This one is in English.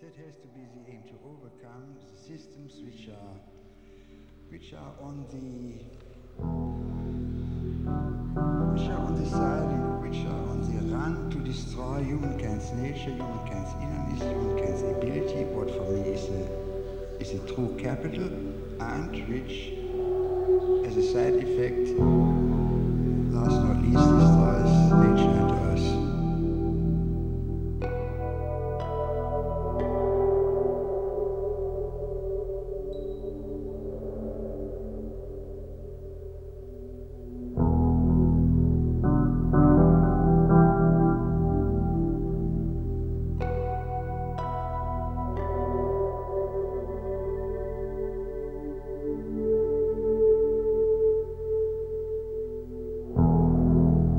That has to be the aim, to overcome the systems which are on the side and which are on the run to destroy humankind's nature, humankind's innerness, humankind's ability, what for me is a true capital, and which, as a side effect, last not least,